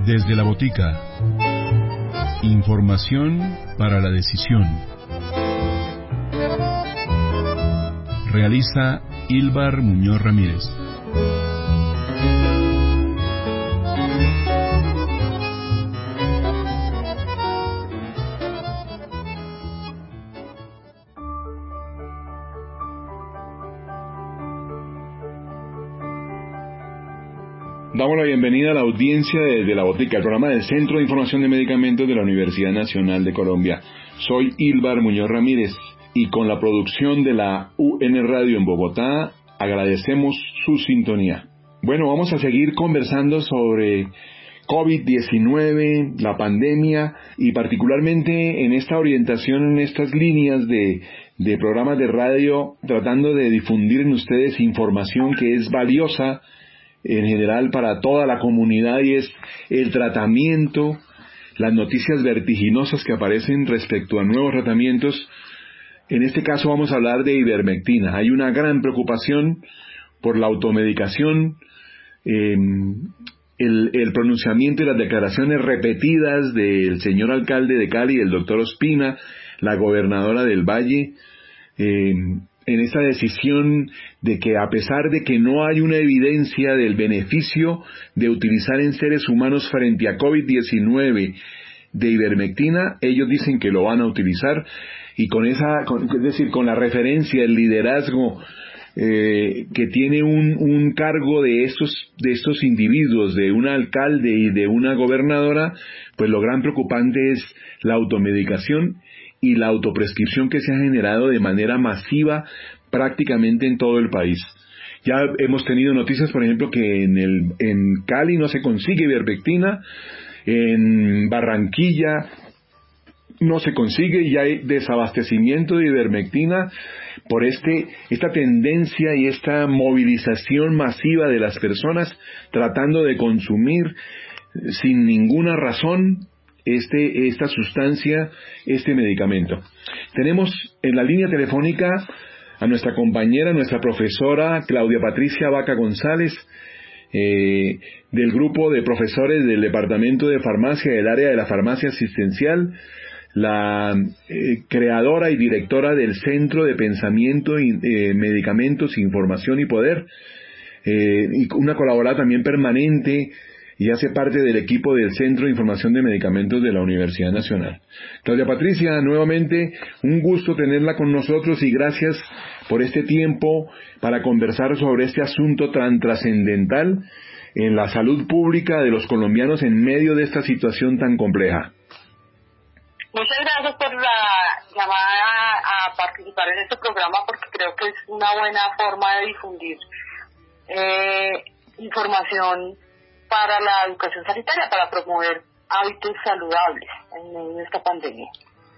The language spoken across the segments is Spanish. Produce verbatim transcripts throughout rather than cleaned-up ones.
Desde la botica. Información para la decisión. Realiza Ílbar Muñoz Ramírez. Damos la bienvenida a la audiencia de La Botica, el programa del Centro de Información de Medicamentos de la Universidad Nacional de Colombia. Soy Ílbar Muñoz Ramírez y con la producción de la U N Radio en Bogotá agradecemos su sintonía. Bueno, vamos a seguir conversando sobre COVID diecinueve, la pandemia y particularmente en esta orientación, en estas líneas de, de programas de radio, tratando de difundir en ustedes información que es valiosa en general para toda la comunidad, y es el tratamiento, las noticias vertiginosas que aparecen respecto a nuevos tratamientos. En este caso vamos a hablar de ivermectina. Hay una gran preocupación por la automedicación, eh, el, el pronunciamiento y las declaraciones repetidas del señor alcalde de Cali, el doctor Ospina, la gobernadora del Valle, eh, en esta decisión de que a pesar de que no hay una evidencia del beneficio de utilizar en seres humanos frente a COVID diecinueve de ivermectina, ellos dicen que lo van a utilizar, y con esa, con, es decir, con la referencia, el liderazgo eh, que tiene un, un cargo de estos, de estos individuos, de un alcalde y de una gobernadora, pues lo gran preocupante es la automedicación y la autoprescripción que se ha generado de manera masiva prácticamente en todo el país. Ya hemos tenido noticias, por ejemplo, que en el en Cali no se consigue ivermectina, en Barranquilla no se consigue y hay desabastecimiento de ivermectina por este esta tendencia y esta movilización masiva de las personas tratando de consumir sin ninguna razón Este, esta sustancia, este medicamento. Tenemos en la línea telefónica a nuestra compañera, nuestra profesora Claudia Patricia Vaca González, eh, del grupo de profesores del Departamento de Farmacia, del área de la farmacia asistencial, la eh, creadora y directora del Centro de Pensamiento y eh, Medicamentos, Información y Poder, eh, y una colaboradora también permanente y hace parte del equipo del Centro de Información de Medicamentos de la Universidad Nacional. Claudia Patricia, nuevamente un gusto tenerla con nosotros y gracias por este tiempo para conversar sobre este asunto tan trascendental en la salud pública de los colombianos en medio de esta situación tan compleja. Muchas gracias por la llamada a participar en este programa, porque creo que es una buena forma de difundir eh, información para la educación sanitaria, para promover hábitos saludables en medio de esta pandemia.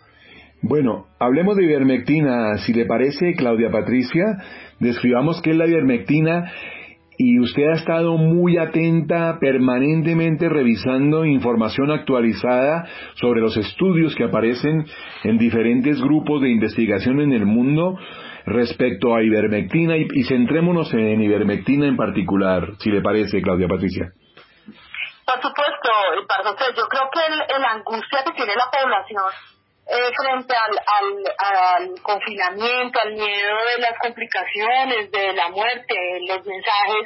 Bueno, hablemos de ivermectina, si le parece, Claudia Patricia, describamos qué es la ivermectina, y usted ha estado muy atenta, permanentemente revisando información actualizada sobre los estudios que aparecen en diferentes grupos de investigación en el mundo respecto a ivermectina, y, y centrémonos en ivermectina en particular, si le parece, Claudia Patricia. Por supuesto, José, yo creo que el, el angustia que tiene la población eh, frente al, al, al confinamiento, al miedo de las complicaciones, de la muerte, los mensajes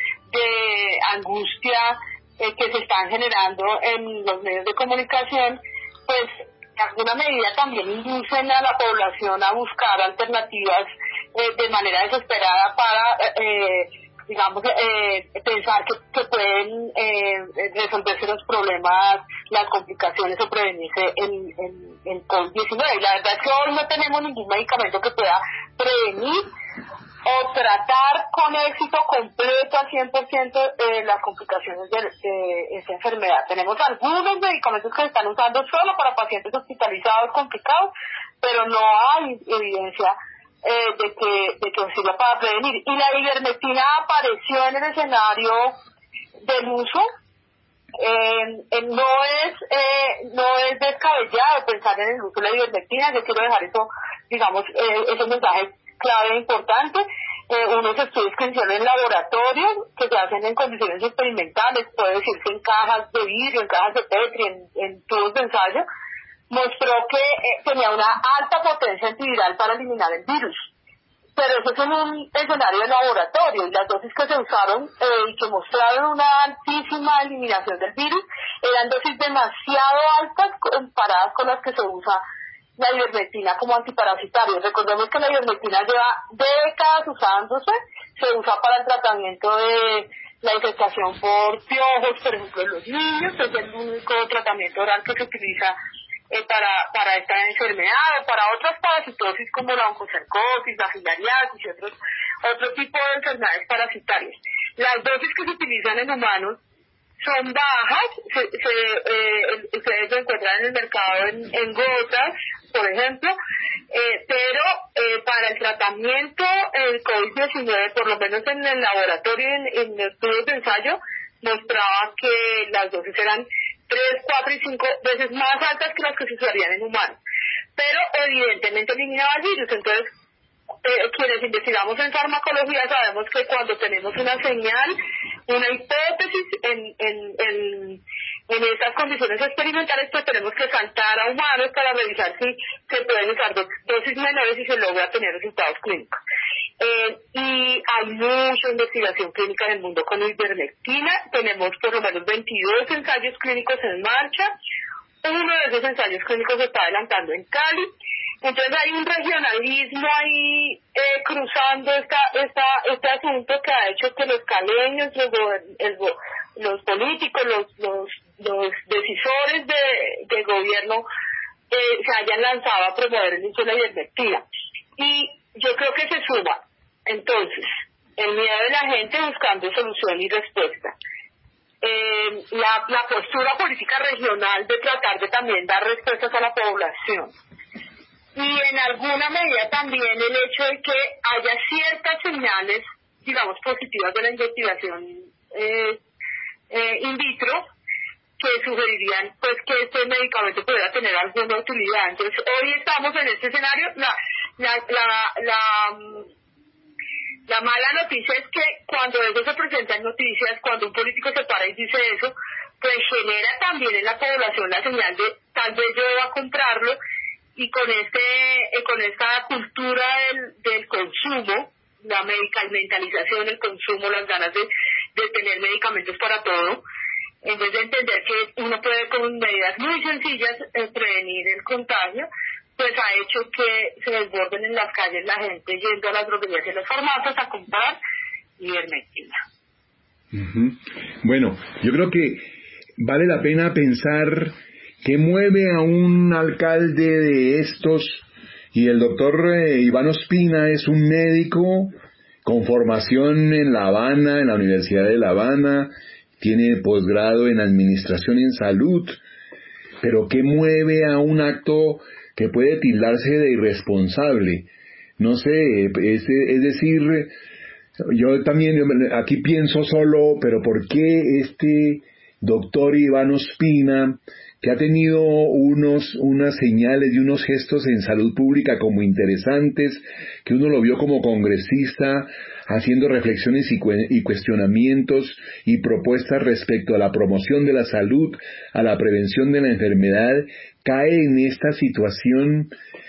de angustia eh, que se están generando en los medios de comunicación, pues de alguna medida también inducen a la población a buscar alternativas eh, de manera desesperada para Eh, digamos, eh, pensar que, que pueden eh, resolverse los problemas, las complicaciones o prevenirse el, el, el COVID diecinueve. La verdad es que hoy no tenemos ningún medicamento que pueda prevenir o tratar con éxito completo al cien por ciento eh, las complicaciones de, de esta enfermedad. Tenemos algunos medicamentos que se están usando solo para pacientes hospitalizados complicados, pero no hay evidencia Eh, de que de que sirva para prevenir. Y la ivermectina apareció en el escenario del uso. Eh, eh, no es eh, no es descabellado pensar en el uso de la ivermectina. Yo quiero dejar eso, digamos, eh, ese mensaje clave e importante. eh, unos estudios que hicieron en laboratorio, que se hacen en condiciones experimentales, puede decirse en cajas de vidrio, en cajas de Petri, en, en tubos de ensayo, mostró que eh, tenía una alta potencia antiviral para eliminar el virus. Pero eso es en un escenario de laboratorio, y las dosis que se usaron eh, y que mostraron una altísima eliminación del virus eran dosis demasiado altas comparadas con las que se usa la ivermectina como antiparasitario. Recordemos que la ivermectina lleva décadas usándose, se usa para el tratamiento de la infestación por piojos, por ejemplo en los niños, es el único tratamiento oral que se utiliza eh, para para esta enfermedad, o para otras parasitosis como la oncocercosis, la filariasis y otros otro tipo de enfermedades parasitarias. Las dosis que se utilizan en humanos son bajas, se, se, eh, ustedes lo encuentran en el mercado en, en gotas, por ejemplo, eh, pero eh, para el tratamiento del COVID diecinueve, por lo menos en el laboratorio, en, en estudios de ensayo, mostraba que las dosis eran tres, cuatro y cinco veces más altas que las que se usarían en humanos. Pero evidentemente eliminaba el virus. Entonces, eh, quienes investigamos en farmacología sabemos que cuando tenemos una señal, una hipótesis en, en, en, en estas condiciones experimentales, pues tenemos que saltar a humanos para revisar si se pueden usar dosis menores y se logra tener resultados clínicos. Eh, y hay mucha investigación clínica en el mundo con ivermectina. Tenemos por lo menos veintidós ensayos clínicos en marcha. Uno de esos ensayos clínicos se está adelantando en Cali. Entonces hay un regionalismo ahí eh, cruzando esta, esta, este asunto que ha hecho que los caleños, los, el, los políticos, los, los, los decisores de, de gobierno eh, se hayan lanzado a promover el uso de la ivermectina. Y yo creo que se suma, entonces, el miedo de la gente buscando solución y respuesta. Eh, la, la postura política regional de tratar de también dar respuestas a la población. Y en alguna medida también el hecho de que haya ciertas señales, digamos, positivas de la investigación eh, eh, in vitro, que sugerirían pues que este medicamento pudiera tener alguna utilidad. Entonces, hoy estamos en este escenario. La, la, la, la, la mala noticia es que cuando eso se presenta en noticias, cuando un político se para y dice eso, pues genera también en la población la señal de tal vez yo deba comprarlo. Y con este eh, con esta cultura del, del consumo, la medicalización, el consumo, las ganas de, de tener medicamentos para todo, en vez de entender que uno puede con medidas muy sencillas eh, prevenir el contagio, pues ha hecho que se desborden en las calles la gente yendo a las droguerías y a los farmacias a comprar ivermectina. Uh-huh. Bueno, yo creo que vale la pena pensar ¿qué mueve a un alcalde de estos? Y el doctor eh, Iván Ospina es un médico con formación en La Habana, en la Universidad de La Habana, tiene posgrado en Administración en Salud, pero ¿qué mueve a un acto que puede tildarse de irresponsable? No sé, es, es decir, yo también aquí pienso solo, pero ¿por qué este doctor Iván Ospina, que ha tenido unos unas señales y unos gestos en salud pública como interesantes, que uno lo vio como congresista haciendo reflexiones y, cu- y cuestionamientos y propuestas respecto a la promoción de la salud, a la prevención de la enfermedad, cae en esta situación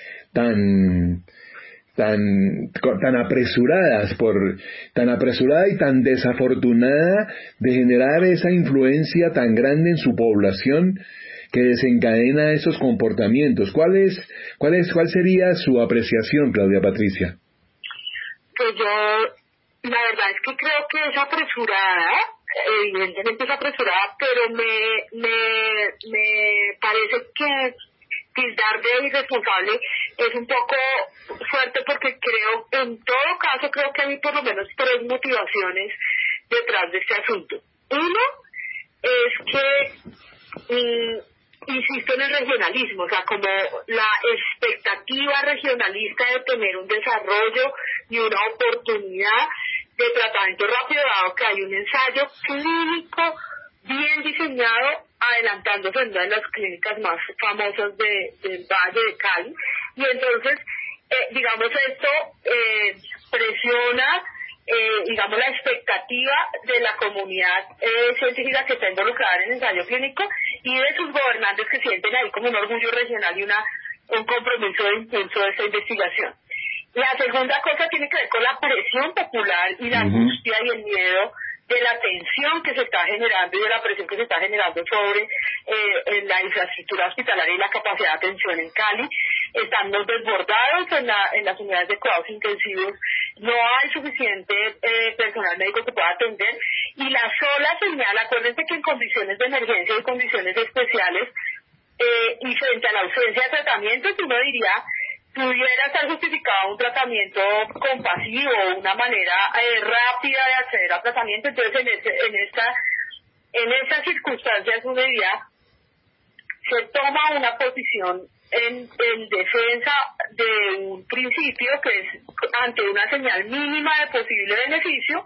tan tan tan apresuradas por tan apresurada y tan desafortunada de generar esa influencia tan grande en su población que desencadena esos comportamientos? ¿Cuál es, cuál es, cuál sería su apreciación, Claudia Patricia? Pues yo, la verdad es que creo que es apresurada, evidentemente es apresurada, pero me, me, me parece que tildar de irresponsable es un poco fuerte, porque creo, en todo caso, creo que hay por lo menos tres motivaciones detrás de este asunto. Uno es que mmm, insisto en el regionalismo, o sea, como la expectativa regionalista de tener un desarrollo y una oportunidad de tratamiento rápido, dado que hay un ensayo clínico bien diseñado adelantándose en una de las clínicas más famosas de, del Valle de Cali. Y entonces, eh, digamos esto, eh, presiona, eh, digamos, la expectativa de la comunidad eh, científica que está involucrada en el ensayo clínico y de sus gobernantes que sienten ahí como un orgullo regional y una un compromiso de impulso de esta investigación. La segunda cosa tiene que ver con la presión popular y la uh-huh. angustia y el miedo de la tensión que se está generando y de la presión que se está generando sobre eh, la infraestructura hospitalaria y la capacidad de atención en Cali. Estamos desbordados en, la, en las unidades de cuidados intensivos, no hay suficiente eh, personal médico que pueda atender y la sola señal, acuérdense que en condiciones de emergencia y condiciones especiales eh, y frente a la ausencia de tratamientos, uno diría pudiera estar justificado un tratamiento compasivo, una manera eh, rápida de acceder al tratamiento. Entonces, en, ese, en esta en estas circunstancias, uno diría, se toma una posición en, en defensa de un principio que es, ante una señal mínima de posible beneficio,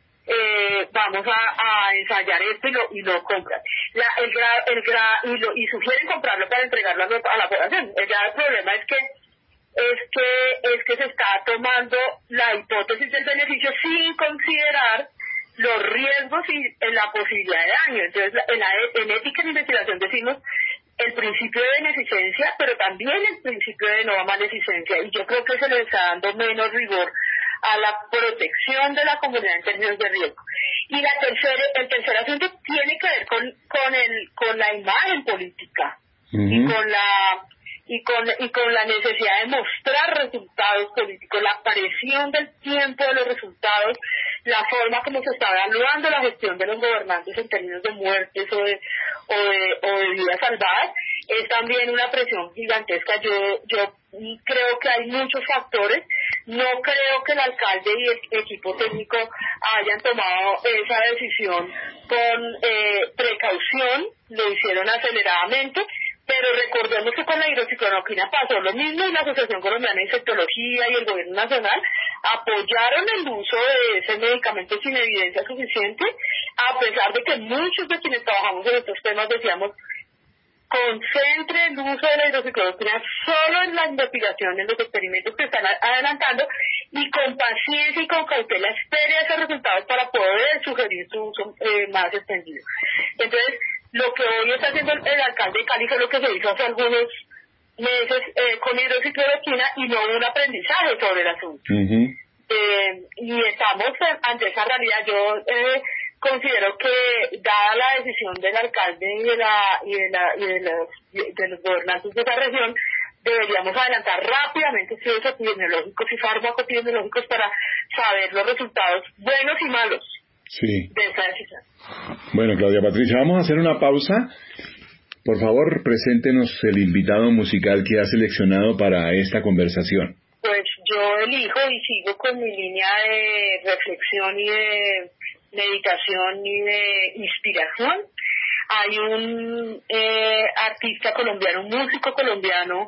eh, vamos a, a ensayar esto y lo, y lo compran. La, el gra, el gra, y, lo, y sugieren comprarlo para entregarlo a la población. El grave problema es que es que es que se está tomando la hipótesis del beneficio sin considerar los riesgos y la posibilidad de daño. Entonces, en, la, en ética de investigación decimos el principio de beneficencia, pero también el principio de no maleficencia, y yo creo que se le está dando menos rigor a la protección de la comunidad en términos de riesgo. Y la tercera, el tercer asunto tiene que ver con con el con la imagen política uh-huh. y con la y con y con la necesidad de mostrar resultados políticos, la presión del tiempo de los resultados, la forma como se está evaluando la gestión de los gobernantes en términos de muertes o de o de, o de vidas salvadas, es también una presión gigantesca. Yo yo creo que hay muchos factores. No creo que el alcalde y el equipo técnico hayan tomado esa decisión con eh, precaución, lo hicieron aceleradamente. Pero recordemos que con la hidroxicloroquina pasó lo mismo y la Asociación Colombiana de Insectología y el Gobierno Nacional apoyaron el uso de ese medicamento sin evidencia suficiente, a pesar de que muchos de quienes trabajamos en estos temas decíamos concentre el uso de la hidroxicloroquina solo en la investigación, en los experimentos que están adelantando y con paciencia y con cautela espere esos resultados para poder sugerir su uso eh, más extendido. Entonces, lo que hoy está haciendo el, el alcalde de Cali fue lo que se hizo hace algunos meses eh, con hidroxicloroquina y no hubo un aprendizaje sobre el asunto. Uh-huh. Eh, y estamos ante esa realidad. Yo eh, considero que, dada la decisión del alcalde y de, la, y de, la, y de, los, de los gobernantes de esa región, deberíamos adelantar rápidamente estudios epidemiológicos y farmacoepidemiológicos para saber los resultados buenos y malos. Sí. De esa decisión. Bueno, Claudia Patricia, vamos a hacer una pausa. Por favor, preséntenos el invitado musical que ha seleccionado para esta conversación. Pues yo elijo y sigo con mi línea de reflexión y de meditación y de inspiración. Hay un eh, artista colombiano, un músico colombiano,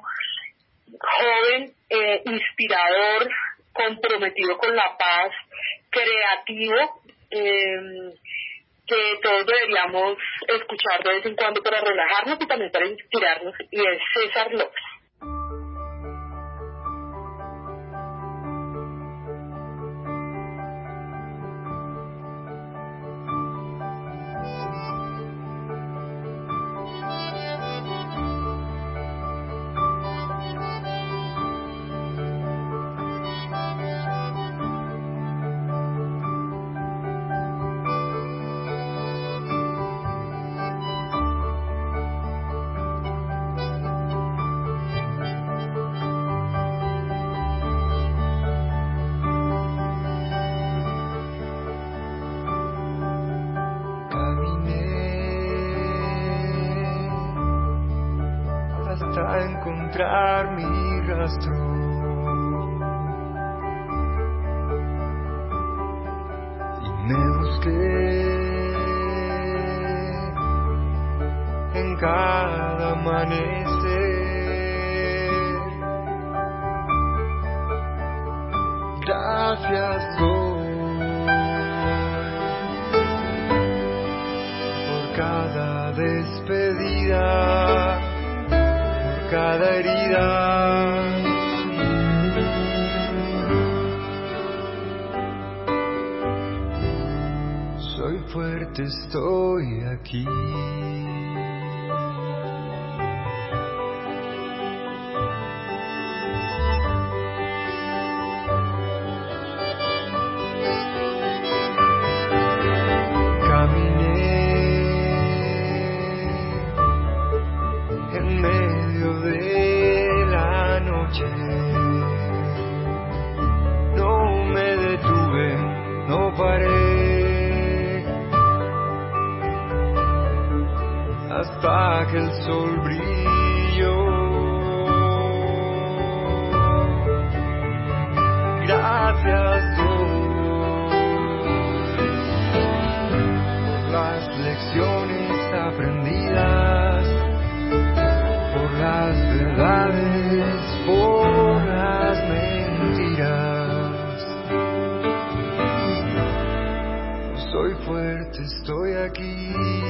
joven, eh, inspirador, comprometido con la paz, creativo, eh, que todos deberíamos escuchar de vez en cuando para relajarnos y también para inspirarnos, y es César López. Encontrar mi rastro y me busqué en cada amanecer. Gracias doy por cada despedida, cada herida fuerte, estoy aquí. Hasta que el sol brilló. Gracias Dios por las lecciones aprendidas, por las verdades, por las mentiras. Soy fuerte, estoy aquí.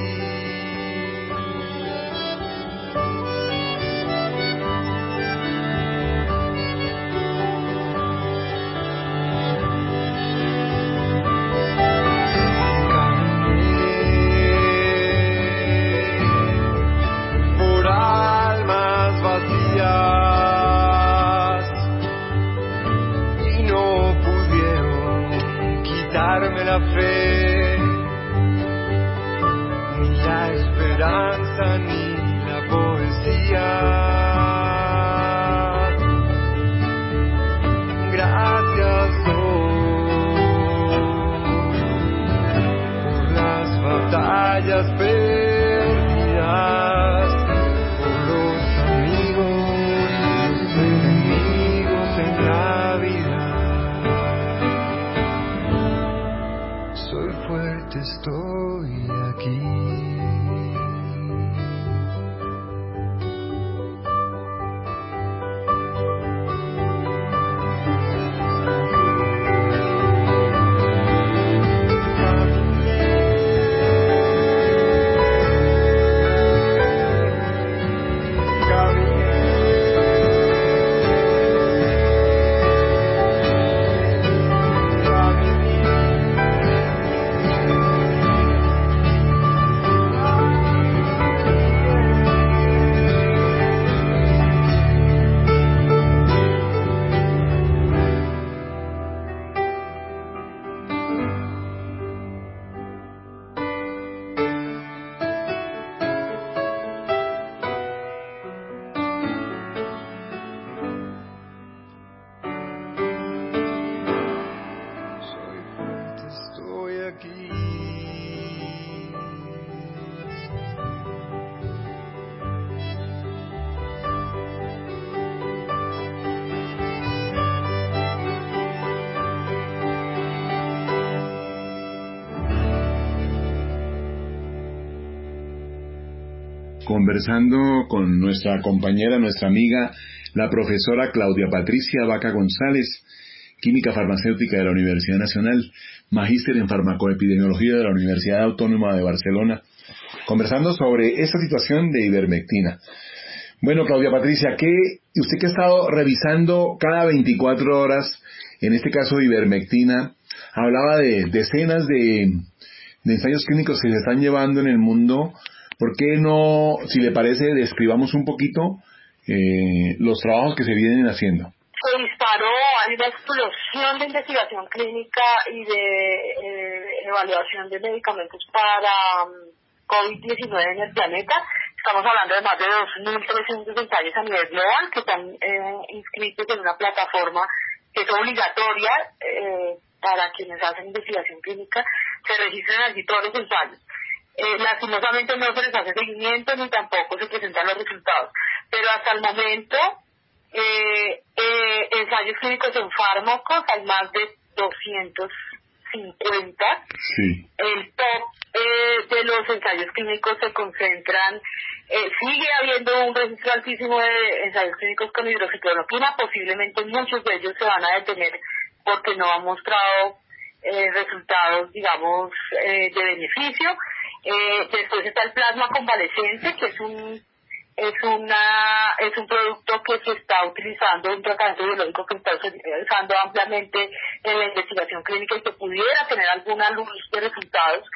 La fe, ni la esperanza, ni la poesía. Gracias Dios por las batallas perdidas, por los amigos y los enemigos en la vida. Soy fuerte, estoy aquí. Conversando con nuestra compañera, nuestra amiga, la profesora Claudia Patricia Vaca González, química farmacéutica de la Universidad Nacional, magíster en farmacoepidemiología de la Universidad Autónoma de Barcelona, conversando sobre esta situación de ivermectina. Bueno, Claudia Patricia, ¿qué, usted que ha estado revisando cada veinticuatro horas, en este caso de ivermectina, hablaba de decenas de, de ensayos clínicos que se están llevando en el mundo? ¿Por qué no, si le parece, describamos un poquito eh, los trabajos que se vienen haciendo? Se disparó, hay una explosión de investigación clínica y de eh, evaluación de medicamentos para um, COVID diecinueve en el planeta. Estamos hablando de más de dos mil trescientos ensayos a nivel global que están eh, inscritos en una plataforma que es obligatoria eh, para quienes hacen investigación clínica. Se registran allí todos los ensayos. Eh, lastimosamente no se les hace seguimiento ni tampoco se presentan los resultados, pero hasta el momento eh, eh, ensayos clínicos en fármacos hay más de doscientos cincuenta. Sí. El top eh, de los ensayos clínicos se concentran, eh, sigue habiendo un registro altísimo de ensayos clínicos con hidroxicloroquina, posiblemente muchos de ellos se van a detener porque no han mostrado eh, resultados, digamos, eh, de beneficio. Eh, después está el plasma convalescente, que es un es una es un producto que se está utilizando, un tratamiento biológico que se está usando ampliamente en la investigación clínica y que pudiera tener alguna luz de resultados.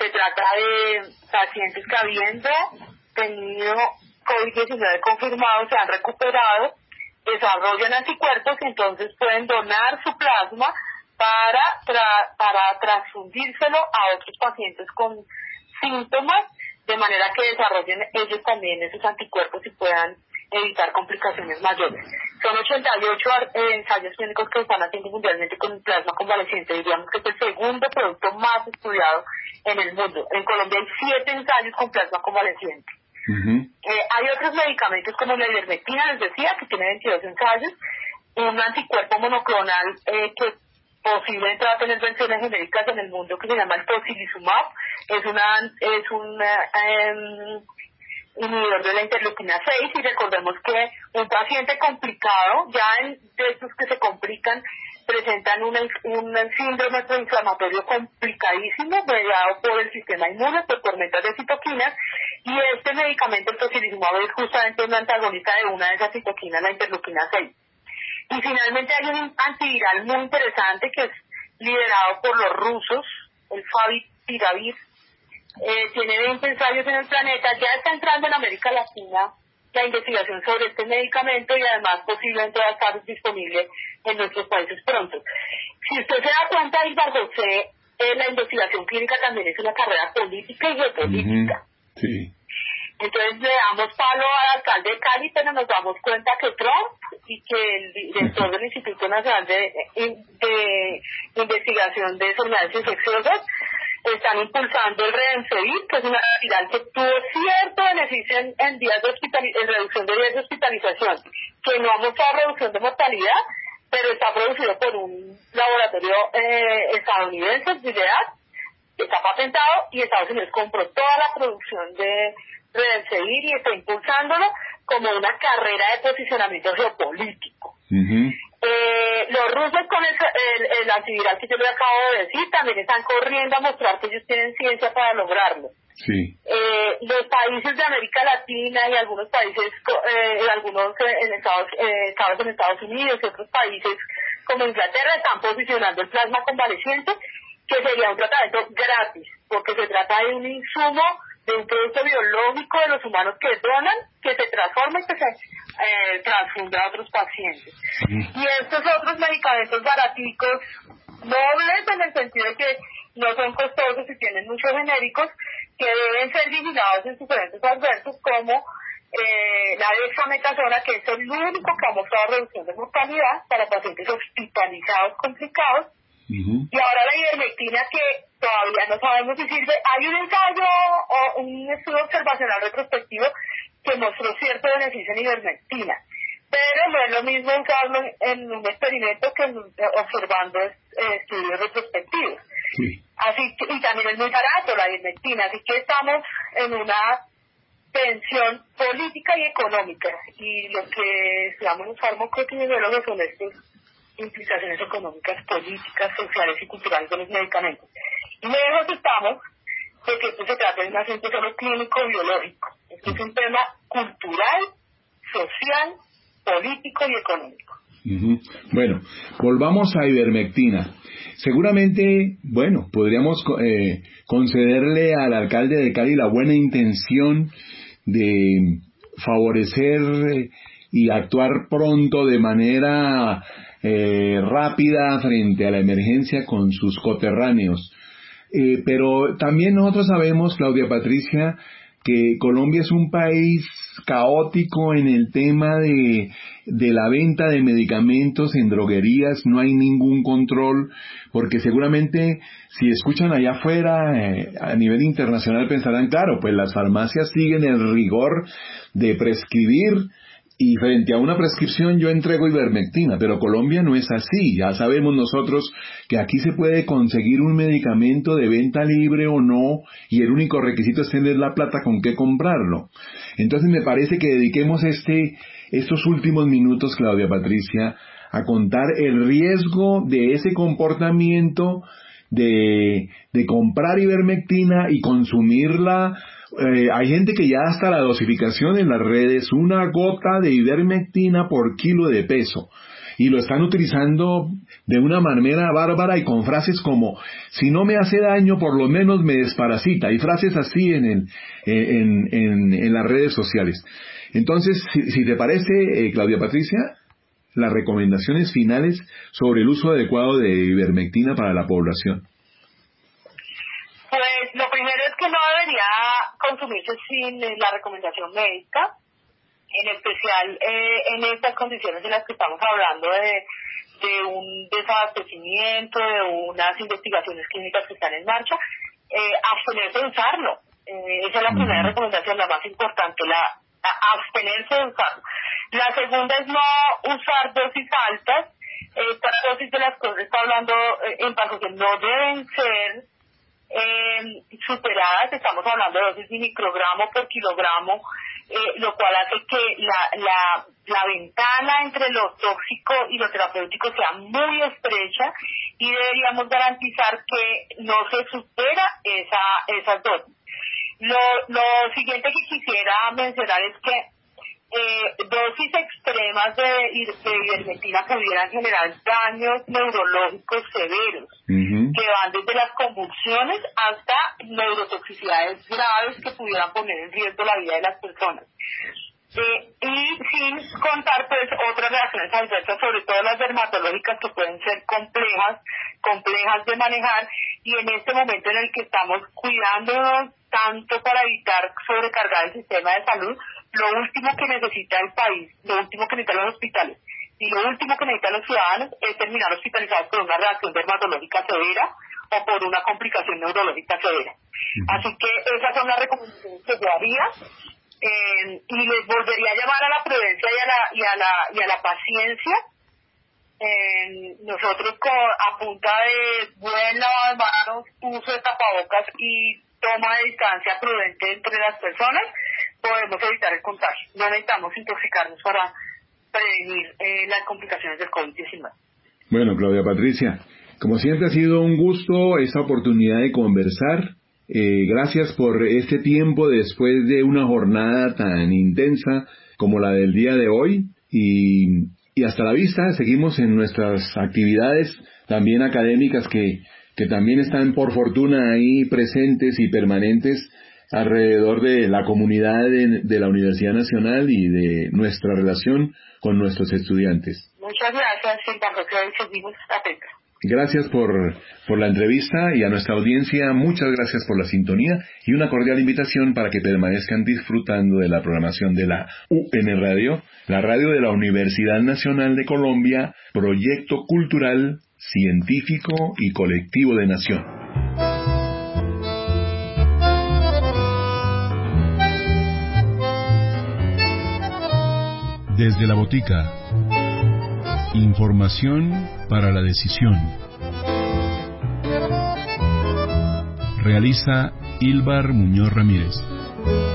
Se trata de pacientes que habiendo tenido COVID diecinueve confirmado se han recuperado, desarrollan anticuerpos y entonces pueden donar su plasma para tra- para transfundírselo a otros pacientes con síntomas, de manera que desarrollen ellos también esos anticuerpos y puedan evitar complicaciones mayores. Son ochenta y ocho eh, ensayos clínicos que están haciendo mundialmente con plasma convaleciente. Diríamos que es el segundo producto más estudiado en el mundo. En Colombia hay siete ensayos con plasma convaleciente. Uh-huh. Eh, hay otros medicamentos como la ivermectina, les decía, que tiene veintidós ensayos, un anticuerpo monoclonal eh, que posiblemente va a tener versiones genéricas en el mundo, que se llama el tocilizumab. Es una es un eh, inhibidor de la interleuquina seis, y recordemos que un paciente complicado, ya en, de estos que se complican, presentan una, un síndrome proinflamatorio complicadísimo, mediado por el sistema inmune, por tormentas de citoquinas, y este medicamento, el tocilizumab, es justamente un antagonista de una de esas citoquinas, la interleuquina seis. Y finalmente hay un antiviral muy interesante que es liderado por los rusos, el Favipiravir. Eh, tiene veinte ensayos en el planeta, ya está entrando en América Latina la investigación sobre este medicamento y además posiblemente va a estar disponible en nuestros países pronto. Si usted se da cuenta, Ilvar José, eh, la investigación clínica también es una carrera política y geopolítica. Uh-huh. Sí. Entonces le damos palo al alcalde de Cali, pero nos damos cuenta que Trump y que el director del Instituto Nacional de, de Investigación de Enfermedades Infecciosas están impulsando el Remdesivir, que es una viral que tuvo cierto beneficio en, en días de hospitali- en reducción de días de hospitalización, que no ha mostrado reducción de mortalidad, pero está producido por un laboratorio eh, estadounidense, Gilead, que está patentado, y Estados Unidos compró toda la producción de Remdesivir y está impulsándolo como una carrera de posicionamiento geopolítico. Uh-huh. Eh, los rusos con el, el, el antiviral que yo le acabo de decir también están corriendo a mostrar que ellos tienen ciencia para lograrlo. Sí. Eh, los países de América Latina y algunos países, eh, algunos en Estados, eh, estados en Estados Unidos y otros países como Inglaterra están posicionando el plasma convaleciente, que sería un tratamiento gratis, porque se trata de un insumo, de un producto biológico de los humanos que donan, que se transforma y que se eh, transfunde a otros pacientes. Sí. Y estos otros medicamentos baraticos, nobles en el sentido de que no son costosos y tienen muchos genéricos, que deben ser vigilados en sus eventos adversos, como eh, la dexametasona, que es el único que ha mostrado reducción de mortalidad para pacientes hospitalizados complicados. Uh-huh. Y ahora la ivermectina, que todavía no sabemos si sirve. Hay un ensayo o un estudio observacional retrospectivo que mostró cierto beneficio en ivermectina, pero no es lo mismo usarlo en un experimento que observando eh, estudios retrospectivos. Sí. Así que, y también es muy barato la ivermectina, así que estamos en una tensión política y económica, y lo que estudiamos los farmacoepidemiólogos son estos implicaciones económicas, políticas, sociales y culturales de los medicamentos. Y lejos estamos de que esto se trata de un asunto solo clínico biológico. Esto es un tema cultural, social, político y económico. Uh-huh. Bueno, volvamos a ivermectina. Seguramente, bueno, podríamos eh, concederle al alcalde de Cali la buena intención de favorecer eh, y actuar pronto de manera eh, rápida frente a la emergencia con sus coterráneos. Eh, pero también nosotros sabemos, Claudia Patricia, que Colombia es un país caótico en el tema de, de la venta de medicamentos en droguerías. No hay ningún control, porque seguramente si escuchan allá afuera eh, a nivel internacional pensarán, claro, pues las farmacias siguen el rigor de prescribir, y frente a una prescripción yo entrego ivermectina, pero Colombia no es así. Ya sabemos nosotros que aquí se puede conseguir un medicamento de venta libre o no, y el único requisito es tener la plata con qué comprarlo. Entonces me parece que dediquemos este, estos últimos minutos, Claudia Patricia, a contar el riesgo de ese comportamiento de, de comprar ivermectina y consumirla. Eh, hay gente que ya hasta la dosificación en las redes, una gota de ivermectina por kilo de peso. y lo están utilizando de una manera bárbara y con frases como, si no me hace daño, por lo menos me desparasita, y frases así en, el, en, en, en las redes sociales. Entonces, si, si te parece, eh, Claudia Patricia, las recomendaciones finales sobre el uso adecuado de ivermectina para la población. Pues lo primero es que no debería consumirse sin la recomendación médica, en especial eh, en estas condiciones en las que estamos hablando de, de un desabastecimiento, de unas investigaciones clínicas que están en marcha, eh, abstenerse de usarlo. Eh, esa es la primera recomendación, la más importante, la a, abstenerse de usarlo. La segunda es no usar dosis altas. Estas dosis de las que se está hablando eh, en Parcosel no deben ser Eh, superadas, estamos hablando de dosis de microgramo por kilogramo, eh, lo cual hace que la, la, la ventana entre lo tóxico y lo terapéutico sea muy estrecha y deberíamos garantizar que no se supera esa, esas dosis. Lo, lo siguiente que quisiera mencionar es que Eh, dosis extremas de, de ivermectina pudieran generar daños neurológicos severos, uh-huh. que van desde las convulsiones hasta neurotoxicidades graves que pudieran poner en riesgo la vida de las personas. Eh, y sin contar pues otras reacciones adversas, sobre todo las dermatológicas, que pueden ser complejas, complejas de manejar, y en este momento en el que estamos cuidándonos tanto para evitar sobrecargar el sistema de salud, lo último que necesita el país, lo último que necesitan los hospitales y lo último que necesitan los ciudadanos es terminar hospitalizados por una reacción dermatológica severa o por una complicación neurológica severa. Uh-huh. Así que esas son las recomendaciones que yo haría, eh, y les volvería a llamar a la prudencia y a la, y a la, y a la paciencia. Eh, nosotros con, a punta de buen lavado de manos, uso de tapabocas y toma de distancia prudente entre las personas, podemos evitar el contagio. No necesitamos intoxicarnos para prevenir eh, las complicaciones del COVID diecinueve. Bueno, Claudia Patricia, como siempre ha sido un gusto esta oportunidad de conversar. Eh, gracias por este tiempo después de una jornada tan intensa como la del día de hoy. Y, y hasta la vista, seguimos en nuestras actividades también académicas que, que también están por fortuna ahí presentes y permanentes alrededor de la comunidad de, de la Universidad Nacional y de nuestra relación con nuestros estudiantes. Muchas gracias, sin Parcosel, seguimos atentos. Gracias por, por la entrevista, y a nuestra audiencia muchas gracias por la sintonía y una cordial invitación para que permanezcan disfrutando de la programación de la U N Radio, la radio de la Universidad Nacional de Colombia, proyecto cultural, científico y colectivo de nación. Desde la botica, información para la decisión. Realiza Ilbar Muñoz Ramírez.